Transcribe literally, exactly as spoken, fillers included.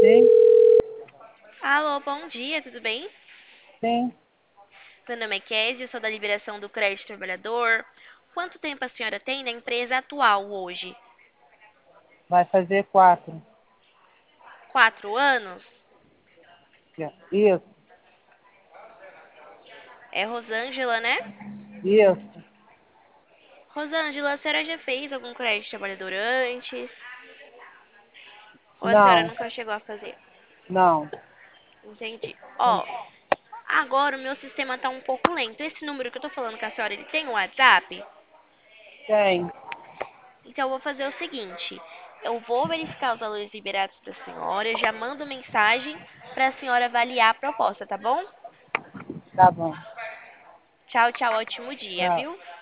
Sim, Alô, bom dia, tudo bem? sim. Meu nome é Kézia, sou da Liberação do Crédito Trabalhador. Quanto tempo a senhora tem na empresa atual hoje? Vai fazer quatro. Quatro anos? Isso, É Rosângela, né? isso. Rosângela, a senhora já fez algum crédito trabalhador antes? Ou a senhora Não, nunca chegou a fazer? não. Entendi. Ó, agora o meu sistema tá um pouco lento. Esse número que eu tô falando com a senhora, ele tem um WhatsApp? Tem. Então eu vou fazer o seguinte, eu vou verificar os valores liberados para a senhora, eu já mando mensagem para a senhora avaliar a proposta, tá bom? Tá bom. Tchau, tchau, ótimo dia, Tchau. viu?